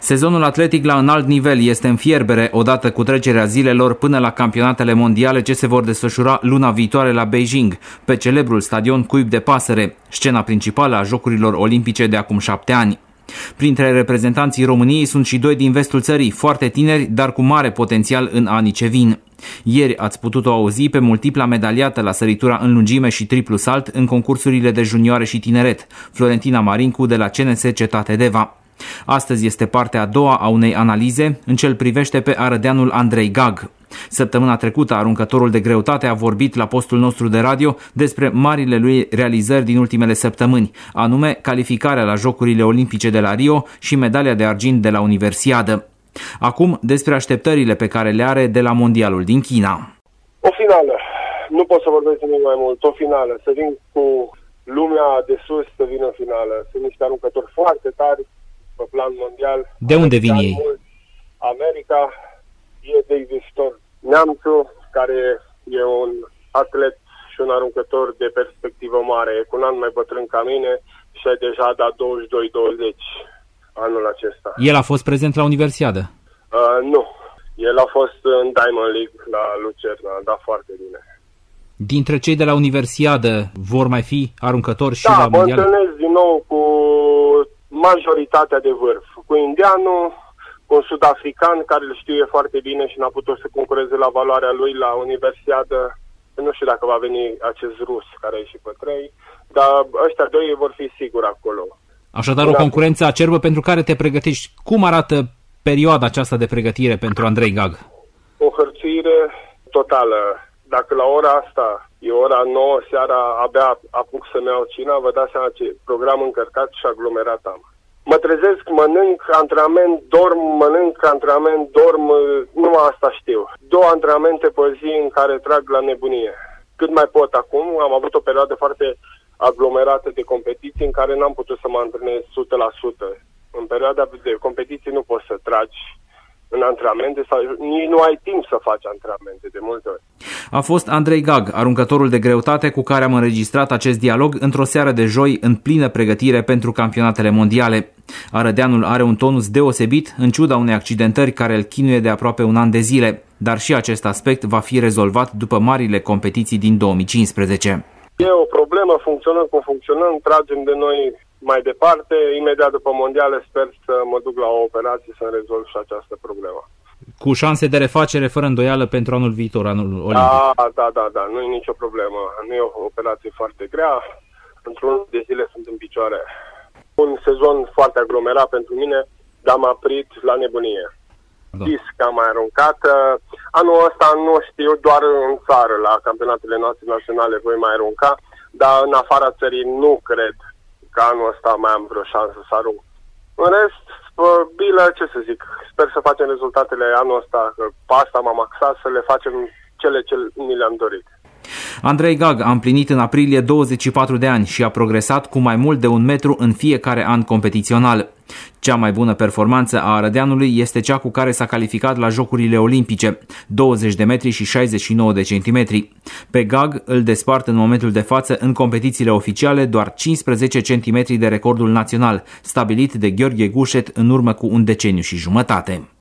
Sezonul atletic la înalt nivel este în fierbere odată cu trecerea zilelor până la campionatele mondiale ce se vor desfășura luna viitoare la Beijing, pe celebrul stadion Cuib de Pasăre, scena principală a Jocurilor Olimpice de acum 7 ani. Printre reprezentanții României sunt și 2 din vestul țării, foarte tineri, dar cu mare potențial în anii ce vin. Ieri ați putut-o auzi pe multipla medaliată la săritura în lungime și triplu salt în concursurile de junioare și tineret, Florentina Marincu de la CNS Cetate Deva. Astăzi este partea a doua a unei analize în ce îl privește pe arădeanul Andrei Gag. Săptămâna trecută, aruncătorul de greutate a vorbit la postul nostru de radio despre marile lui realizări din ultimele săptămâni, anume calificarea la Jocurile Olimpice de la Rio și medalia de argint de la Universiadă. Acum, despre așteptările pe care le are de la Mondialul din China. O finală. Nu pot să vorbesc nimic mai mult. O finală. Să vin cu lumea de sus să vină în finală. Sunt niște aruncători foarte tari pe plan mondial. De unde vin ei? America, e Davis Neamțu, care e un atlet și un aruncător de perspectivă mare. E cu un an mai bătrân ca mine și a deja dat 22-20 anul acesta. El a fost prezent la Universiadă? Nu. El a fost în Diamond League la Lucerna, a dat foarte bine. Dintre cei de la Universiadă vor mai fi aruncători și la Mondial? Da, mă întâlnesc din nou cu majoritatea de vârf. Cu indianul, cu un sud-african care îl știe foarte bine și n-a putut să concureze la valoarea lui la Universiadă. Nu știu dacă va veni acest rus care a ieșit pe 3, dar ăștia 2 vor fi sigur acolo. Așadar, o concurență acerbă pentru care te pregătești. Cum arată perioada aceasta de pregătire pentru Andrei Gag? O hărțuire totală. Dacă la ora asta e ora 9 seara, abia apuc să-mi iau cina, vă dați seama ce program încărcat și aglomerat am. Mă trezesc, mănânc, antrenament, dorm, mănânc, antrenament, dorm, numai asta știu. 2 antrenamente pe zi în care trag la nebunie. Cât mai pot acum, am avut o perioadă foarte aglomerată de competiții în care n-am putut să mă antrenez 100%. În perioada de competiții nu poți să tragi în antrenamente sau nici nu ai timp să faci antrenamente de multe ori. A fost Andrei Gag, aruncătorul de greutate cu care am înregistrat acest dialog într-o seară de joi în plină pregătire pentru campionatele mondiale. Arădeanul are un tonus deosebit în ciuda unei accidentări care îl chinuie de aproape un an de zile, dar și acest aspect va fi rezolvat după marile competiții din 2015. E o problemă, funcționăm cum funcționăm, tragem de noi mai departe. Imediat după mondiale sper să mă duc la o operație să rezolv și această problemă. Cu șanse de refacere fără îndoială pentru anul viitor, anul olimpic. Da, nu e nicio problemă. Nu e o operație foarte grea. Într-un de zile sunt în picioare. Un sezon foarte aglomerat pentru mine, dar m-a prit la nebunie. Disc am mai aruncat. Anul ăsta nu știu, doar în țară, la campionatele noastre naționale voi mai arunca, dar în afara țării nu cred că anul ăsta mai am vreo șansă să arunc. În rest, bine, ce să zic, sper să facem rezultatele anul ăsta, că pe asta m-am axat, să le facem cele ce ni le-am dorit. Andrei Gag a împlinit în aprilie 24 de ani și a progresat cu mai mult de 1 metru în fiecare an competițional. Cea mai bună performanță a arădeanului este cea cu care s-a calificat la Jocurile Olimpice, 20 de metri și 69 de centimetri. Pe Gag îl despart în momentul de față în competițiile oficiale doar 15 centimetri de recordul național, stabilit de Gheorghe Gușet în urmă cu 1 deceniu și jumătate.